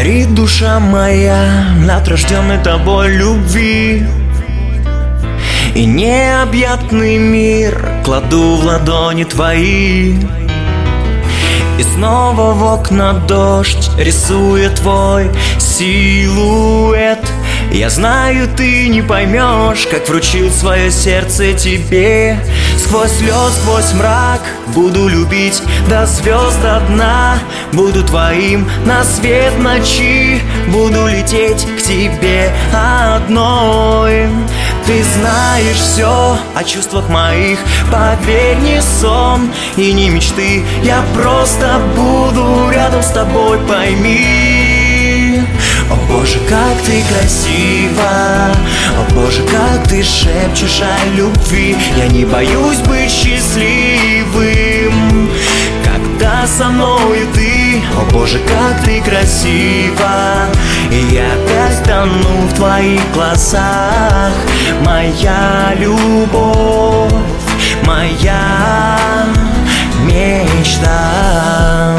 Горит душа моя от рожденной тобой любви, и необъятный мир кладу в ладони твои. И снова в окна дождь рисует твой силуэт. Я знаю, ты не поймешь, как вручил свое сердце тебе. Сквозь слез, сквозь мрак буду любить до звезд до дна. Буду твоим на свет ночи, буду лететь к тебе одной. Ты знаешь все о чувствах моих, поверь, не сон и не мечты. Я просто буду рядом с тобой, пойми. О Боже, как ты красива, о Боже, как ты шепчешь о любви. Я не боюсь быть счастливым, когда со мною ты. О Боже, как ты красива, и я опять тону в твоих глазах. Моя любовь, моя мечта.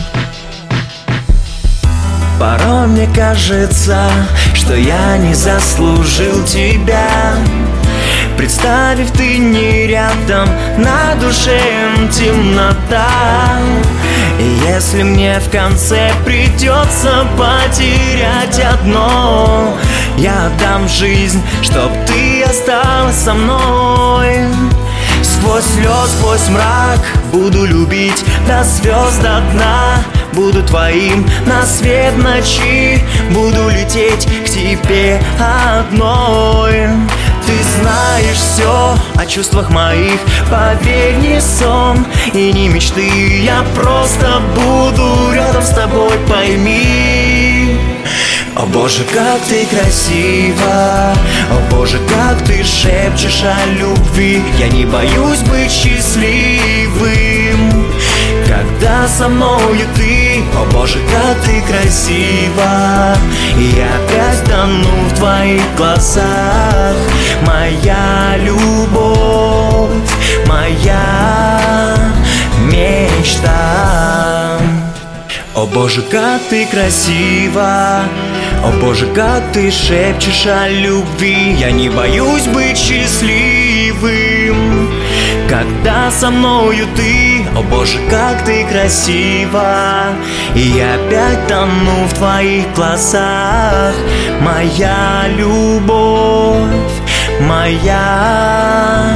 Порой мне кажется, что я не заслужил тебя. Представив, ты не рядом, на душе темнота. И если мне в конце придется потерять одно, я отдам жизнь, чтоб ты осталась со мной. Сквозь слез, сквозь мрак буду любить до звезд до дна. Буду твоим на свет ночи, буду лететь к тебе одной. Ты знаешь все о чувствах моих, поверь, не сон и не мечты. Я просто буду рядом с тобой, пойми. О Боже, как ты красива, о Боже, как ты шепчешь о любви. Я не боюсь быть счастливым, когда со мною ты. О Боже, как ты красива, и я опять тону в твоих глазах. Моя любовь, моя мечта. О Боже, как ты красива, о Боже, как ты шепчешь о любви. Я не боюсь быть счастливым, когда со мною ты. О Боже, как ты красива, и я опять тону в твоих глазах. Моя любовь, моя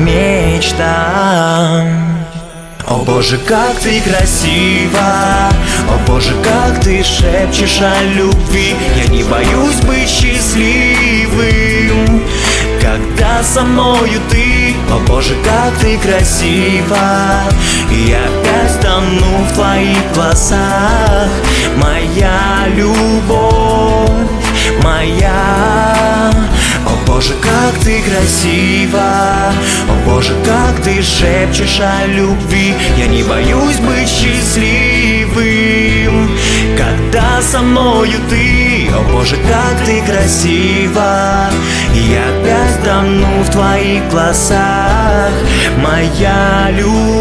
мечта. О Боже, как ты красива, о Боже, как ты шепчешь о любви. Я не боюсь быть счастливым, когда со мною ты. О Боже, как ты красива, и я опять тону в твоих глазах. Моя любовь, моя. О Боже, как ты красива, о Боже, как ты шепчешь о любви. Я не боюсь быть счастливым, когда со мною ты. О Боже, как ты красива, и я опять тону в твоих глазах. Моя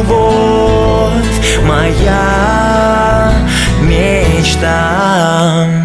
любовь, моя мечта.